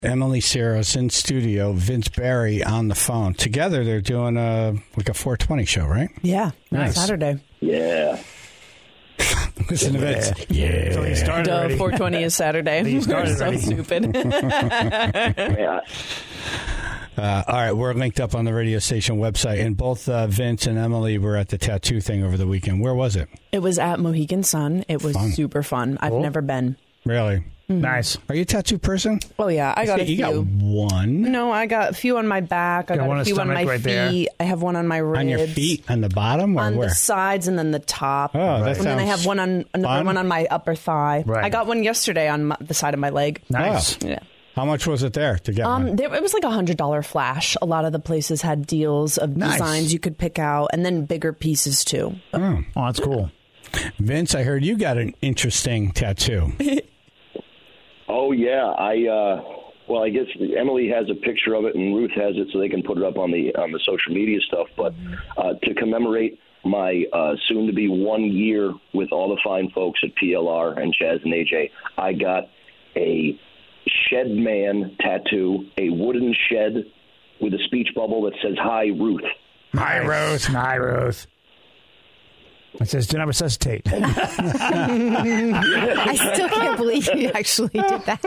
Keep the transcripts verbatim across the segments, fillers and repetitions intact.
Emily Ciros in studio, Vince Barry on the phone. Together, they're doing a like a four twenty show, right? Yeah, nice. Saturday. Yeah. Listen to Vince. Yeah. So he started Duh, already. four twenty is Saturday. He started so already. stupid. Yeah. Uh, all right, we're linked up on the radio station website, and both uh, Vince and Emily were at the tattoo thing over the weekend. Where was it? It was at Mohegan Sun. It was Fun. super fun. I've Cool. never been. Really? Nice. Are you a tattoo person? Oh, yeah. I got See, a you few. got one No, I got a few on my back. I Got got one on a few on stomach my right feet. there. I have one on my ribs. on your feet, on the bottom, or On where? the sides and then the top. Oh, that and then I sounds have one on another fun. one on my upper thigh. Right. I got one yesterday on my, the side of my leg. Nice. Oh. Yeah. How much was it there to get Um, one? there, it was like a hundred dollar flash. A lot of the places had deals of Nice. designs you could pick out, and then bigger pieces too. Oh. Oh, that's cool. Vince, I heard you got an interesting tattoo. Oh, yeah. I uh, well, I guess Emily has a picture of it and Ruth has it, so they can put it up on the on the social media stuff. But uh, to commemorate my uh, soon-to-be one year with all the fine folks at P L R and Chaz and A J, I got a shed man tattoo, a wooden shed with a speech bubble that says, "Hi, Ruth." Hi, Ruth. Hi, Ruth. It says, do not resuscitate. I still can't believe you actually did that.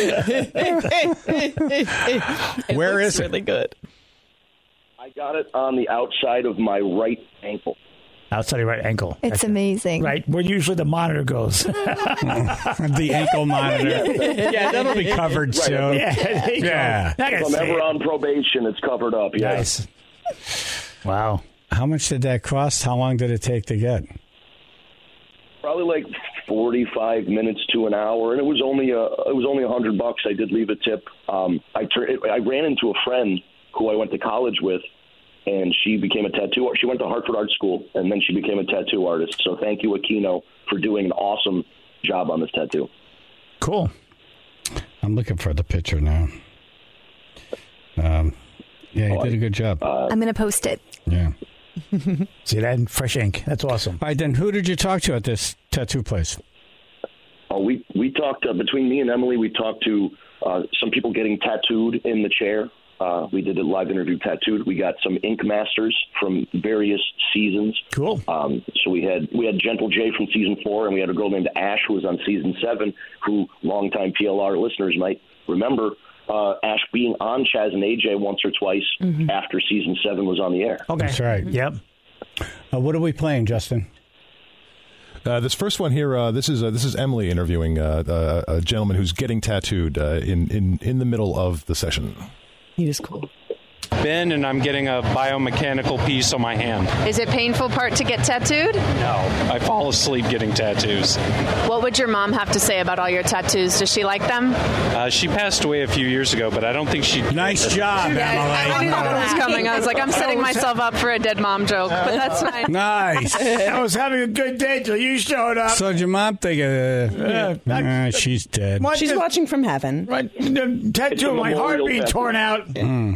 It Where looks is it? really good. I got it on the outside of my right ankle. Outside your right ankle. It's That's- amazing. Right, where usually the monitor goes. The ankle monitor. Yeah, that'll be covered soon. Yeah, there you Yeah. go. Not If gonna I'm say ever it. on probation, it's covered up. Yeah. Nice. Wow. How much did that cost? How long did it take to get? Probably like forty-five minutes to an hour, and it was only a it was only a hundred bucks. I did leave a tip. Um, I tur- I ran into a friend who I went to college with, and she became a tattoo. She went to Hartford Art School, and then she became a tattoo artist. So thank you, Aquino, for doing an awesome job on this tattoo. Cool. I'm looking for the picture now. Um, yeah, you Oh, did a good job. I'm going to post it. Yeah. See that in fresh ink. That's awesome. All right, then who did you talk to at this tattoo place? Uh, we we talked uh, between me and Emily. We talked to uh, some people getting tattooed in the chair. Uh, we did a live interview tattooed. We got some ink masters from various seasons. Cool. Um, so we had we had Gentle J from season four, and we had a girl named Ash who was on season seven, who longtime P L R listeners might remember. Uh, Ash being on Chaz and A J once or twice Mm-hmm. after season seven was on the air. Okay. That's right. Yep. Uh, what are we playing, Justin? Uh, this first one here, uh, this is uh, this is Emily interviewing uh, uh, a gentleman who's getting tattooed uh, in, in in the middle of the session. He was cool. Ben, and I'm getting a biomechanical piece on my hand. Is it painful part to get tattooed? No, I fall asleep getting tattoos. What would your mom have to say about all your tattoos? Does she like them? Uh, she passed away a few years ago, but I don't think she. Nice job, I knew Emily. that was coming. I was like, I'm setting myself up for a dead mom joke, but that's fine. Nice. I was having a good day till you showed up. So did your mom think, uh, Yeah. uh, she's dead. What She's the- watching from heaven. Right, the tattoo of my heart memorial being tattoo. torn out. Mm.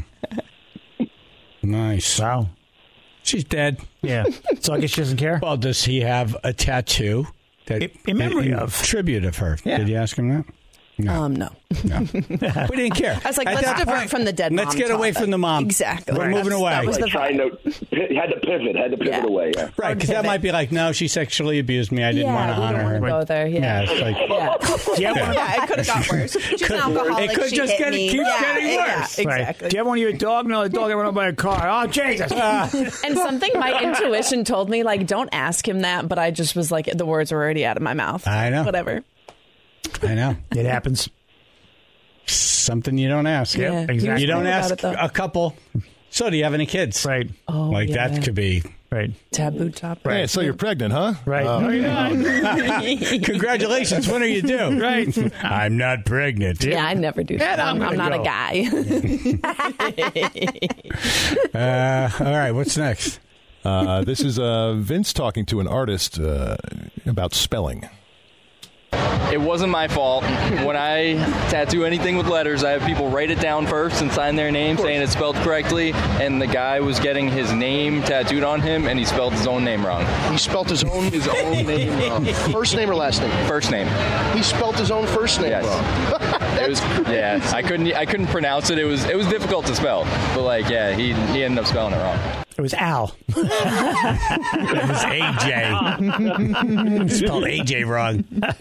Nice. Wow. She's dead. Yeah. So I guess she doesn't care. Well, does he have a tattoo that In- in memory in of. tribute of her? Yeah. Did you ask him that? No. Um, no. No. We didn't care. I was like, At let's that divert point, from the dead Let's mom get away topic. from the mom. Exactly. We're Right. moving That's- away. that was Like the trying to had to pivot, had to pivot Yeah. away. Yeah. Right, because that pivot. might be like, no, she sexually abused me. I didn't yeah, want to we honor don't her. want to go there. Yeah, Yeah. it's like, Yeah. Yeah. Yeah, it could have got worse. She's an alcoholic. It could she just hit get- me. keep yeah, getting yeah, worse. Right. exactly. Do you have one of your dog? No, the dog got run over by a car. Oh, Jesus. And something my intuition told me, like, don't ask him that, but I just was like, the words were already out of my mouth. I know. Whatever. I know. It happens. Something you don't ask. Yep, Yeah. exactly. You don't Cool about ask it, though. a couple. So, do you have any kids? Right. Oh, Like, yeah. that could be. Right. Taboo topic. Hey, so you're pregnant, huh? Right. Uh, no, you're not. Congratulations. When are you due? Right. I'm not pregnant. Yeah, I never do that. Yeah, I'm I'm, I'm gonna not go. a guy. Uh, all right. What's next? Uh, this is uh, Vince talking to an artist uh, about spelling. It wasn't my fault. When I tattoo anything with letters, I have people write it down first and sign their name saying it's spelled correctly, and the guy was getting his name tattooed on him, and he spelled his own name wrong. He spelt his own His own name wrong. first name or last name? First name. He spelt his own first name Yes. wrong. It was yeah. I couldn't I couldn't pronounce it. It was it was difficult to spell. But like yeah, he he ended up spelling it wrong. It was Al. It was A J. Spelled A J wrong.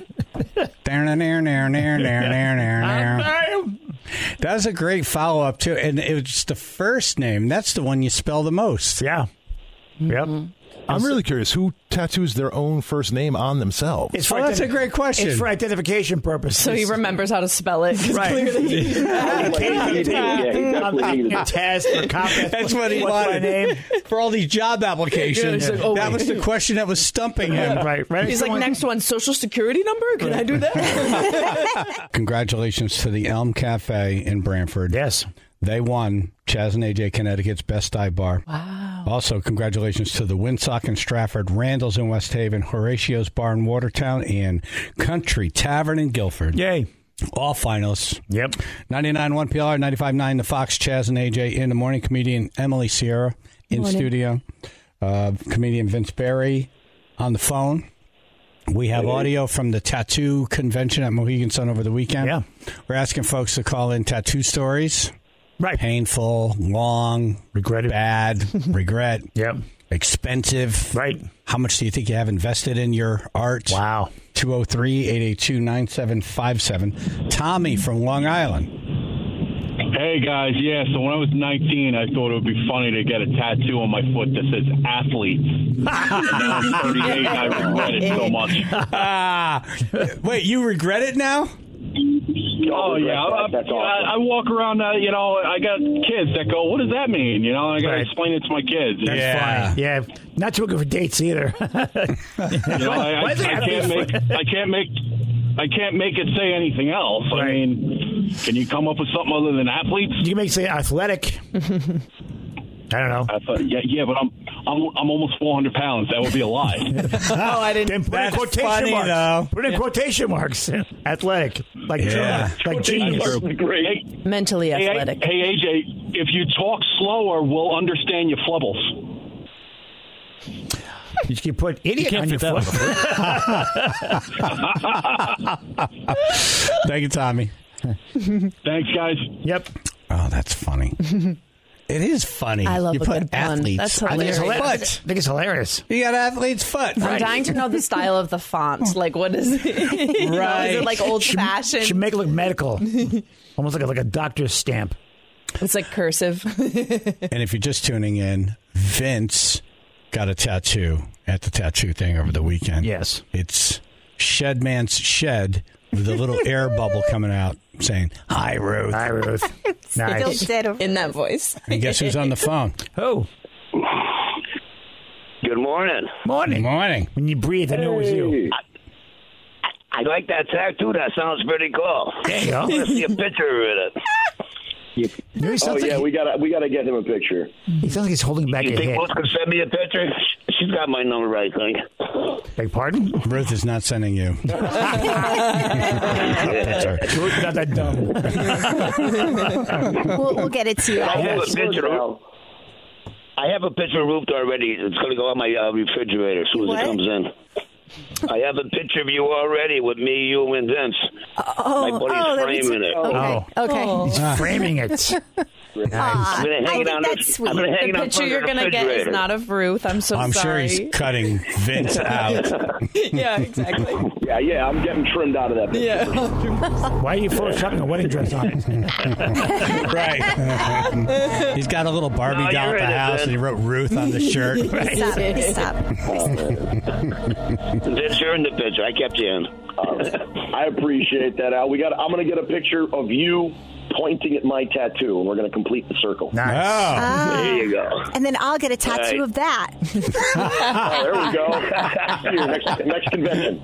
That was a great follow up too, and it was just the first name. That's the one you spell the most. Yeah. Yep. I'm really curious who tattoos their own first name on themselves. It's for Oh, that's identi- a great question. It's for identification purposes. So he remembers how to spell it. 'Cause Right. clearly he- Yeah, he definitely needed it. test or comment. That's what he What's my wanted name? for all these job applications. Yeah, he's like, oh, that wait. was the question that was stumping him. Right, right. He's like, Someone- next one, social security number? Can I do that? Congratulations to the Elm Cafe in Brantford. Yes. They won Chaz and A J Connecticut's Best Dive Bar. Wow. Also, congratulations to the Windsock in Stratford, Randall's in West Haven, Horatio's Bar in Watertown, and Country Tavern in Guilford. Yay. All finalists. Yep. ninety-nine point one P L R, ninety-five point nine The Fox, Chaz and A J in the morning. Comedian Emily Sierra in Morning. studio. Uh, comedian Vince Berry on the phone. We have audio from the tattoo convention at Mohegan Sun over the weekend. Yeah. We're asking folks to call in tattoo stories. Right. Painful, long, Regretted. bad, regret, Yep. expensive. Right. How much do you think you have invested in your art? Wow. two oh three, eight eight two, nine seven five seven. Tommy from Long Island. Hey guys, yeah, so when I was nineteen, I thought it would be funny to get a tattoo on my foot that says athletes. And now I'm thirty-eight and I regret it so much. Ah, wait, you regret it now? Oh, yeah, I, That's I, awesome. I walk around, uh, you know, I got kids that go, what does that mean? You know, I got to Right. explain it to my kids. That's Yeah. funny. Yeah. Not too good for dates either. You know, I, I, Why I is it can't athlete's make, foot? I can't make, I can't make it say anything else. I Right. mean, can you come up with something other than athletes? You can make say athletic. I don't know. I thought, yeah, yeah, but I'm, I'm, I'm almost four hundred pounds. That would be a lie. Oh, I didn't. Then put That's in quotation funny, marks. though. Put in quotation marks. Athletic. Like, Yeah. like genius. Hey, Mentally Hey, athletic. hey, A J, if you talk slower, we'll understand your flubbles. You can put idiot can't on your fit that foot. Thank you, Tommy. Thanks, guys. Yep. Oh, that's funny. It is funny. I love you a put good pun. athletes. That's I think it's hilarious. hilarious. I think it's hilarious. You got athlete's foot. I'm dying to know the style of the font. Like, what is it? You know, Right. is it like old Should, fashioned? should make it look medical. Almost like a, like a doctor's stamp. It's like cursive. And if you're just tuning in, Vince got a tattoo at the tattoo thing over the weekend. Yes. It's Shed Man's Shed with a little air bubble coming out saying, "Hi, Ruth." Hi, Ruth. Nice. In that voice. And guess who's on the phone? Oh, Good morning. morning. Morning. When you breathe, I knew it was you. I like that tattoo. That sounds pretty cool. There you go. I want to see a picture of it. You know, he Oh sounds yeah, like, we gotta we gotta get him a picture. he sounds like he's holding back You a think hit. Ruth can send me a picture? She's got my number, I think. Beg pardon? Ruth is not sending you. Ruth is not that dumb. We'll, we'll get it to you. I have a Alex. picture of I have a picture of Ruth already. It's going to go on my uh, refrigerator as soon as What? it comes in. I have a picture of you already with me, you, and Vince. Oh, My buddy's oh, that was- framing it. Okay. Oh. Okay. He's framing it. Aw, I'm going to I hang it think on that's the, sweet. I'm gonna hang The it on picture front you're of the going to get is refrigerator. not of Ruth. I'm so I'm sorry. sure he's cutting Vince out. Yeah, exactly. Yeah, yeah, I'm getting trimmed out of that picture. Yeah. Why are you photoshopping a wedding dress on it? Right. He's got a little Barbie No, doll you're at the in it, house, Ben. and he wrote Ruth on the shirt. Stop. Stop. Vince, you're in the picture. I kept you in. Uh, I appreciate that, Al. We got. I'm gonna get a picture of you pointing at my tattoo, and we're gonna complete the circle. Oh. Ah. There you go. And then I'll get a tattoo Right. of that. Oh, there we go. See you next, next convention.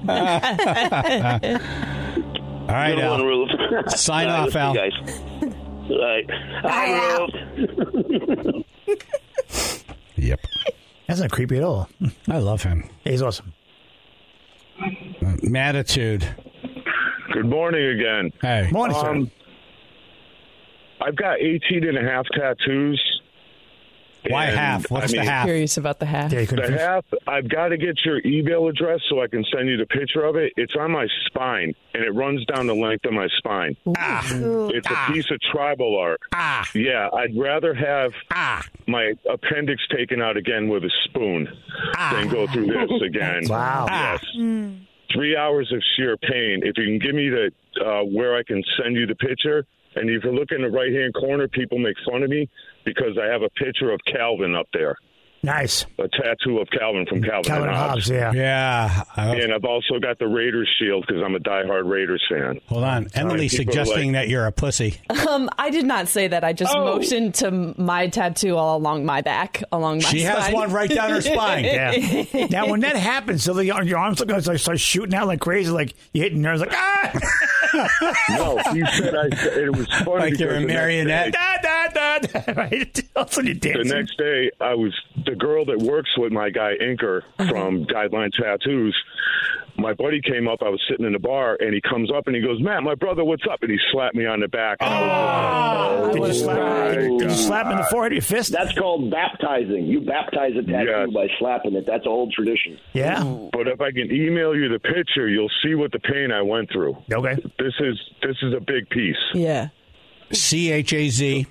All right, Good one, Al. Ruth. Sign All right, off, Al. let's see, guys. All right. Hi, Al. Ruth. Yep. That's not creepy at all. I love him. He's awesome. Uh, Matitude. Good morning again. Hey. Morning, sir. Um, I've got eighteen and a half tattoos. Why And, half? What's I mean, the half? Curious about the half. The half, I've got to get your email address so I can send you the picture of it. It's on my spine, and it runs down the length of my spine. Ah. It's Ah. a piece of tribal art. Ah. Yeah, I'd rather have ah. my appendix taken out again with a spoon ah. than go through this again. Wow. Yes. Mm. Three hours of sheer pain. If you can give me the uh, where I can send you the picture, and if you look in the right-hand corner, people make fun of me because I have a picture of Calvin up there. Nice. A tattoo of Calvin from Calvin, Calvin and Hobbes. Hobbes, yeah. Yeah. I- And I've also got the Raiders shield because I'm a diehard Raiders fan. Hold on. Emily People are suggesting like- that you're a pussy. Um, I did not say that. I just Oh. motioned to my tattoo all along my back, along my She has spine. one right down her spine. Yeah. Now, when that happens, so the, your arms look like start shooting out like crazy, like you hit nerves, like ah. No, you said I. It was funny Like you're because a the next marionette. day- da, da, da, right? All of a sudden you're The dancing. next day, I was the girl that works with my guy Inker from Guideline Tattoos. My buddy came up. I was sitting in the bar, and he comes up and he goes, "Matt, my brother, what's up?" And he slapped me on the back. And I was Did you slap? my Did, did you God. slap him in the forehead with your fist? That's called baptizing. You baptize a tattoo Yes. by slapping it. That's an old tradition. Yeah. But if I can email you the picture, you'll see what the pain I went through. Okay. This is this is a big piece. Yeah. C H A Z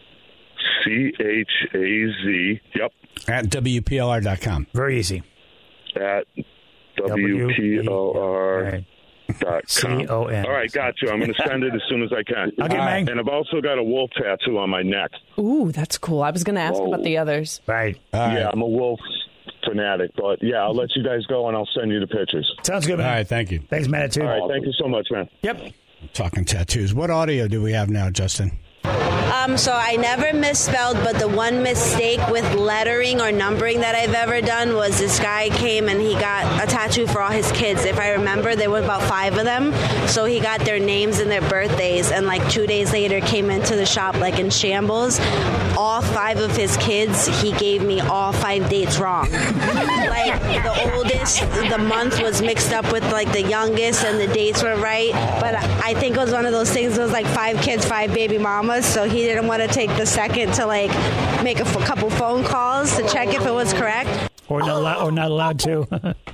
C H A Z. Yep. at W P L R dot com. Very easy. At W P O R dot com. C O N. All right, got you. I'm going to send it as soon as I can. Okay, man. And I've also got a wolf tattoo on my neck. Ooh, that's cool. I was going to ask Whoa. about the others. Right. Yeah, I'm a wolf fanatic, but yeah, I'll let you guys go and I'll send you the pictures. Sounds good, man. All right, thank you. Thanks, man. Too. All right, thank you so much, man. Yep. Talking tattoos. What audio do we have now, Justin? Um, so I never misspelled, but the one mistake with lettering or numbering that I've ever done was this guy came and he got a tattoo for all his kids. If I remember, there were about five of them. So he got their names and their birthdays, and like two days later came into the shop like in shambles. All five of his kids, he gave me all five dates wrong. Like the oldest, the month was mixed up with like the youngest, and the dates were right. But I think it was one of those things. It was like five kids, five baby mamas. So he didn't want to take the second to like make a f- couple phone calls to check if it was correct. Or not allowed, or not allowed to.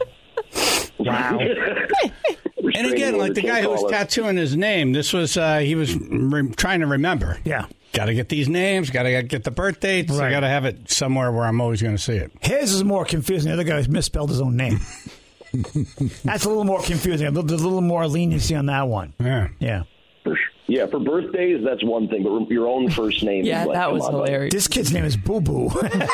Wow. And again, like the guy who was tattooing his name, this was, uh, he was re- trying to remember. Yeah. Got to get these names, got to get the birth dates. I Right. got to have it somewhere where I'm always going to see it. His is more confusing. The other guy misspelled his own name. That's a little more confusing. There's a little more leniency on that one. Yeah. Yeah. Yeah, for birthdays, that's one thing, but your own first name. Yeah, is like, that come was on, buddy. hilarious. This kid's name is Boo Boo.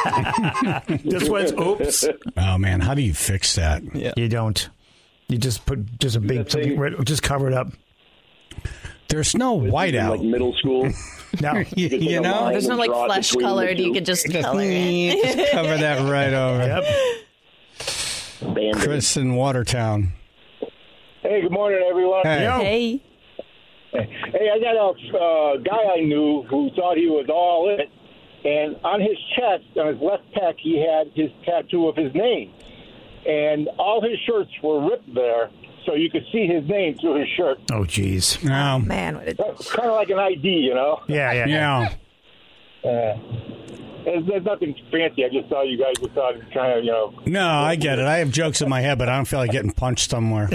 This one's Oops. Oh, man, how do you fix that? Yeah. You don't. You just put just a big something, right- just cover it up. There's no whiteout. Like middle school. No. you, take you a know? line There's no and like draw it flesh between the colored. two. You could just Just, color it. just cover that right over. Yep. Band-Aid. Chris in Watertown. Hey, good morning, everyone. Hey. Yo. Hey. Hey, I got a uh, guy I knew who thought he was all in, and on his chest, on his left pec, he had his tattoo of his name, and all his shirts were ripped there, so you could see his name through his shirt. Oh, jeez. No. Man, what a It's kind of like an I D, you know? Yeah, yeah. Yeah. Uh, there's, there's nothing fancy. I just thought you guys were trying to, you know. No, I get it. I have jokes in my head, but I don't feel like getting punched somewhere.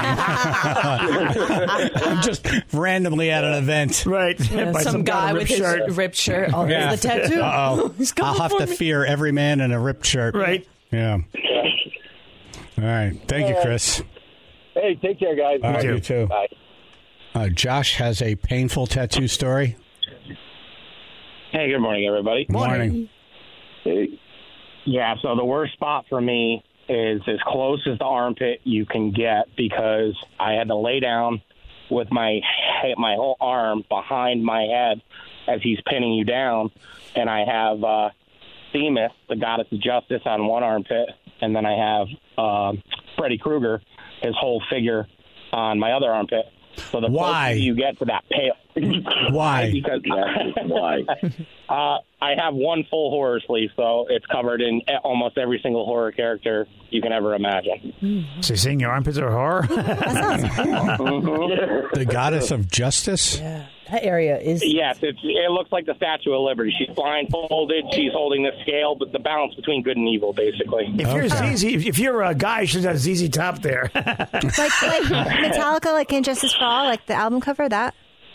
I'm just randomly at an event. Right. Yeah, By some, guy kind of with ripped his shirt. ripped shirt. Oh, Yeah. there's the tattoo. Uh-oh. He's coming I'll have for to me. fear every man in a ripped shirt. Right. Yeah. All right. Thank you, Chris. Hey, take care, guys. All right, you too. Bye. Uh, Josh has a painful tattoo story. Hey, good morning, everybody. Morning. Hey. Yeah, so the worst spot for me is as close as the armpit you can get because I had to lay down with my my whole arm behind my head as he's pinning you down, and I have uh, Themis, the goddess of justice, on one armpit, and then I have uh, Freddy Krueger, his whole figure, on my other armpit. So the Why? closer you get to that pale, Why? Because why? Uh, I have one full horror sleeve, so it's covered in almost every single horror character you can ever imagine. So you're saying your armpits are horror? Mm-hmm. The goddess of justice? Yeah. That area is... Yes, it's, it looks like the Statue of Liberty. She's blindfolded. She's holding the scale, but the balance between good and evil, basically. If you're Z Z, if you're a guy, you should have Z Z Top there. like like Metallica, like Injustice for All, like the album cover, that?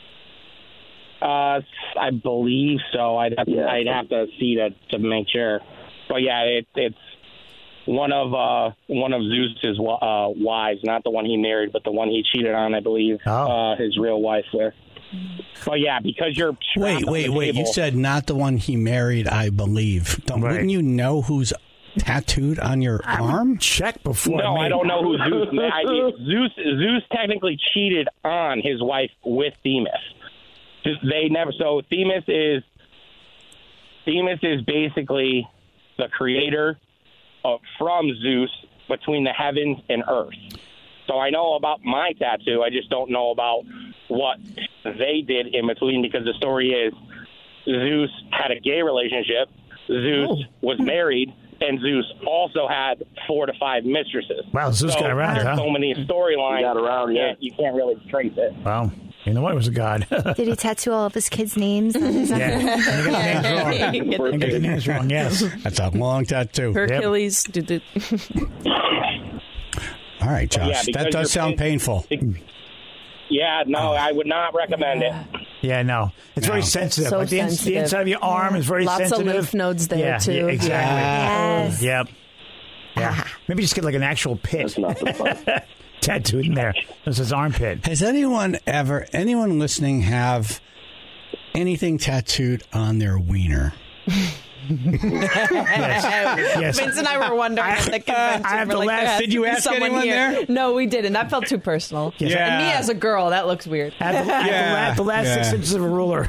Uh, I believe so. I'd have to, Yeah. I'd have to see to to make sure. But yeah, it, it's one of uh, one of Zeus's uh, wives, not the one he married, but the one he cheated on, I believe, oh. uh, his real wife with. But yeah, because you're Wait, wait, wait. You said not the one he married, I believe. Don't, Right. Wouldn't you know who's tattooed on your arm? Check before. No, I don't know who Zeus. I, Zeus Zeus technically cheated on his wife with Themis. Just- They never. So Themis is Themis is basically the creator of, from Zeus between the heavens and earth. So I know about my tattoo. I just don't know about what they did in between, because the story is Zeus had a gay relationship. Zeus Oh. was married, and Zeus also had four to five mistresses. Wow, Zeus so got around, there's huh? so many storylines. He got around, yeah. You can't really trace it. Wow. You know what? It was a god. Did he tattoo all of his kids' names? on his arm? Yeah. And you got the names wrong. And get the names wrong, yes. That's a long tattoo. Hercules. Did the... All right, Josh. Yeah, because that does you're sound paying- painful. Yeah, no, I would not recommend it. Yeah, no. It's very sensitive. So like the, ins- the sensitive. inside of your arm is very Lots of sensitive. lymph nodes there, yeah, too. Yeah, exactly. Yes. Yep. Yeah. Maybe just get like an actual pit That's not the fun. tattooed in there. This is armpit. Has anyone ever, anyone listening, have anything tattooed on their wiener? Yes. Vince and I were wondering at the convention. I have We're the like, last- there has Did to you be ask someone anyone here. there? No, we didn't. That felt too personal. Yes. And me Yeah. as a girl, that looks weird. I have, the- I have Yeah. the last, the last Yeah. six inches of a ruler.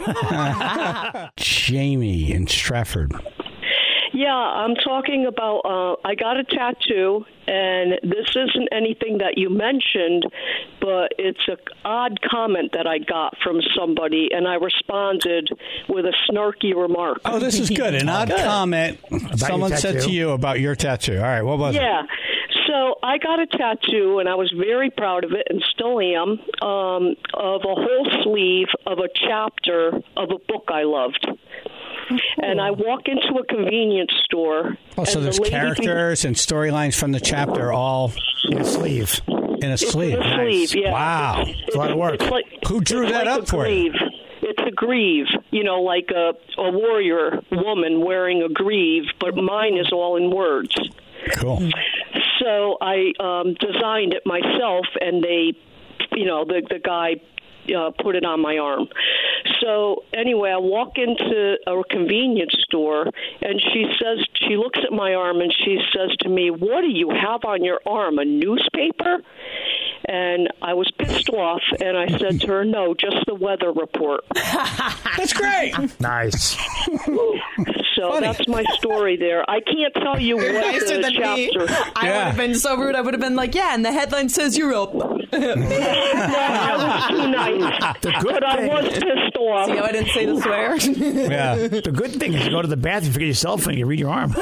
Jamie in Stratford. Yeah, I'm talking about, uh, I got a tattoo, and this isn't anything that you mentioned, but it's an odd comment that I got from somebody, and I responded with a snarky remark. Oh, this is good. An odd comment someone your said tattoo. to you about your tattoo. All right, what was it? Yeah. So I got a tattoo, and I was very proud of it, and still am, um, of a whole sleeve of a chapter of a book I loved. And I walk into a convenience store. Oh, so and there's the lady characters and storylines from the chapter all in a sleeve. In a sleeve. In a sleeve, yeah. Wow. It's a lot of work. It's like, Who drew it's that like up a for you? greave. It's a greave, you know, like a, a warrior woman wearing a greave, but mine is all in words. Cool. So I um, designed it myself, and they, you know, the the guy uh, put it on my arm. So anyway, I walk into a convenience store, and she says, she looks at my arm, and she says to me, "What do you have on your arm? A newspaper?" And I was pissed off, and I said to her, "No, just the weather report." That's great. Nice. So Funny. that's my story there. I can't tell you what Nicer the than me. chapter. I would have been so rude. I would have been like, yeah, and the headline says you're up. I was too nice, The good but I thing- was pissed off. See how I didn't say the swear? Yeah. The good thing is you go to the bathroom, forget your cell phone, you read your arm.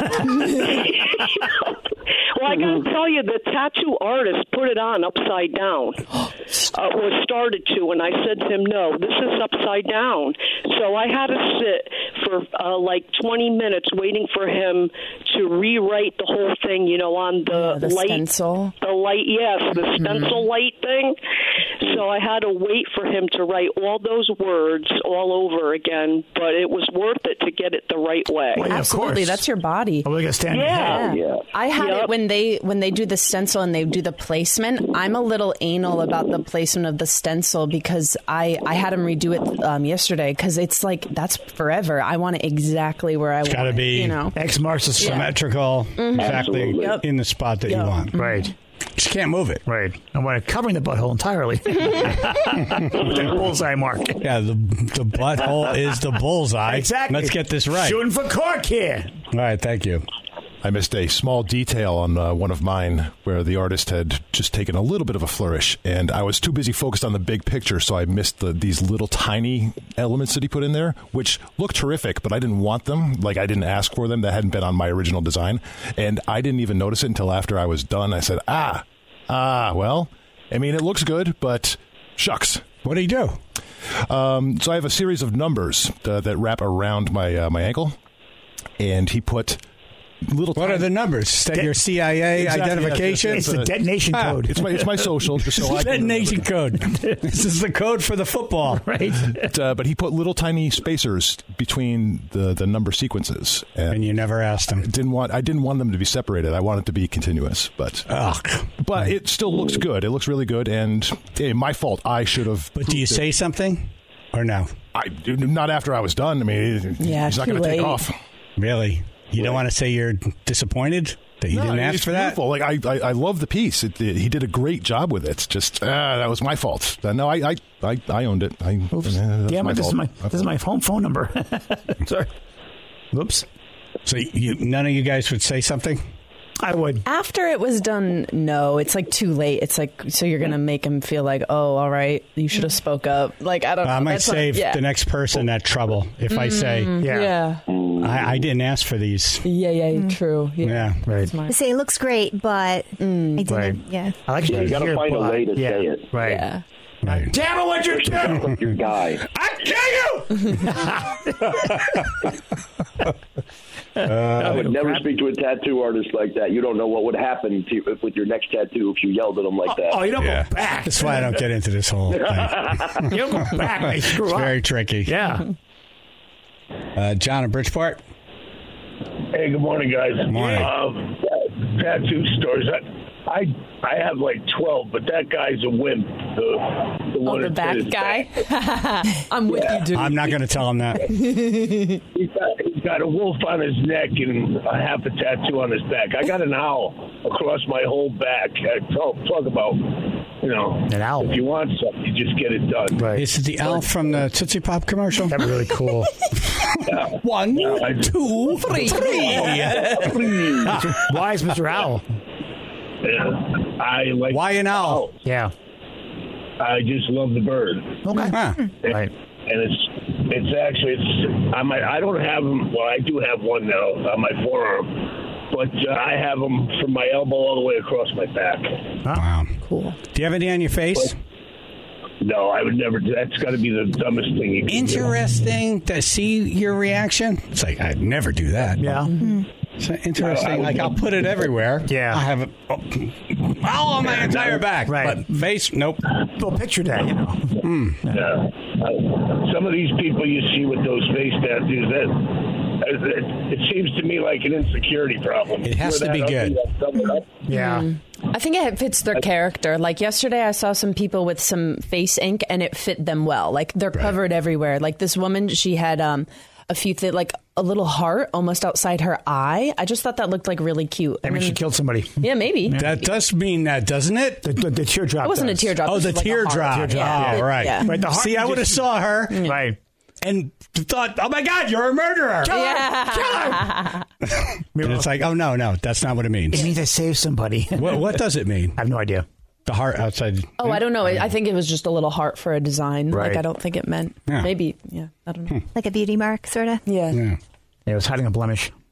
Well, I got to tell you, the tattoo artist put it on upside down. Uh, was started to, and I said to him, "No, this is upside down." So I had to sit for uh, like twenty minutes waiting for him to rewrite the whole thing. You know, on the, the light, stencil. the light, yes, the Mm-hmm. stencil light thing. So I had to wait for him to write all those words all over again, but it was worth it to get it the right way. Well, yeah, of Absolutely, course. that's your body. Oh, we got to stand Yeah. Yeah. I had Yep. it when they when they do the stencil and they do the placement. I'm a little anal about the placement of the stencil because I, I had him redo it um, yesterday because it's like that's forever. I want it exactly where I It's want got to it, be you know. X marks the spot. symmetrical, exactly Absolutely. Yep. in the spot that Yep. you want. Right. Just can't move it. Right. I want it covering the butthole entirely. With that bullseye mark. Yeah, the the butthole is the bullseye. Exactly. Let's get this right. Shooting for cork here. All right, thank you. I missed a small detail on uh, one of mine where the artist had just taken a little bit of a flourish, and I was too busy focused on the big picture, so I missed the, these little tiny elements that he put in there, which look terrific, but I didn't want them. Like, I didn't ask for them. That hadn't been on my original design, and I didn't even notice it until after I was done. I said, ah, ah, well, I mean, it looks good, but shucks. What do you do? Um, so I have a series of numbers uh, that wrap around my uh, my ankle, and he put little. What tiny- are the numbers? Is that De- your C I A Exactly, identification? yes, It's the detonation Ah. code. It's my it's my social. Just so I can Detonation code. This is the code for the football. Right. But, uh, but he put little tiny spacers between the, the number sequences, and, And you never asked him. didn't want I didn't want them to be separated. I want it to be continuous, but Ugh. but it still looks good. It looks really good, and hey, my fault. I should have. But do you say something or no? I not after I was done. I mean, Yeah, he's not too going to take late. off. Really? You don't want to say you're disappointed that you No, didn't ask it's for that? beautiful. Like I, I, I love the piece. It, it, he did a great job with it. It's just ah, that was my fault. Uh, no, I, I, I, I owned it. I, Oops. eh, that's yeah, my but this is fault. my this is my home phone number. Sorry. Whoops. So you, none of you guys would say something? I would. After it was done, no, it's like too late. It's like, so you're going to make him feel like, oh, all right, you should have spoke up. Like, I don't know. I might That's not- save yeah. the next person that trouble if I say, Mm, Yeah. Yeah. I, I didn't ask for these. Yeah, yeah, true. Yeah. Yeah. Right. I say it looks great, but I didn't. Right. Yeah. I like Yeah, you got to find a way to yeah. say it. Right. Yeah. Right. Damn it! What you do? Your guy. I kill you. I would never speak to a tattoo artist like that. You don't know what would happen to you with your next tattoo if you yelled at them like that. Oh, you don't Yeah. go back. That's why I don't get into this whole thing. You don't go back. They screw It's up. very tricky. Yeah. Uh, John in Bridgeport? Hey, good morning, guys. Morning. Um, tattoo stores. I, I I have like twelve, but that guy's a wimp. The, the Oh, one the that back did his guy? back. I'm with you, dude. I'm not going to tell him that. He's got, he's got a wolf on his neck and a half a tattoo on his back. I got an owl across my whole back. I talk, talk about, you know, An owl. if you want something, you just get it done. Right. Is it the owl from the Tootsie Pop commercial? That'd be really cool. One, I just- two, three. Why is Mister Owl? Yeah. I like. Why an owl? Yeah. I just love the bird. Okay. Huh. Right. And it's it's actually it's I might I don't have them. Well, I do have one now on my forearm, but uh, I have them from my elbow all the way across my back. Wow. Cool. Do you have any on your face? No, I would never do. That's got to be the dumbest thing you can Interesting to see your reaction. It's like, I'd never do that. Yeah. So interesting. Like, I'll put it everywhere. Yeah. I have it all on my entire back. Right. But face, nope. Well, picture that, you know. Mm. do. Yeah. Uh, some of these people you see with those face tattoos, that it, it seems to me like an insecurity problem. It has You're to be that ugly, good. that's someone else. Yeah. I think it fits their character. Like yesterday, I saw some people with some face ink, and it fit them well. Like they're covered everywhere. Like this woman, she had um, a few th- like a little heart almost outside her eye. I just thought that looked like really cute. I mean, And she then- killed somebody. Yeah, maybe. That does mean that, doesn't it? The, the, the teardrop. It wasn't does. a teardrop. Oh, This the was like a heart. teardrop. Teardrop. Oh, Yeah. right. Yeah. Right, the heart See, I would have just- saw her Right. and thought, oh, my God, you're a murderer. Yeah. And it's like, oh, no, no, that's not what it means. It means I saved somebody. What, what does it mean? I have no idea. The heart outside. Oh, I don't know. I think it was just a little heart for a design. Right. Like I don't think it meant. Yeah. Maybe. Yeah. I don't know. Like a beauty mark, sort of. Yeah. Yeah. Yeah, it was hiding a blemish.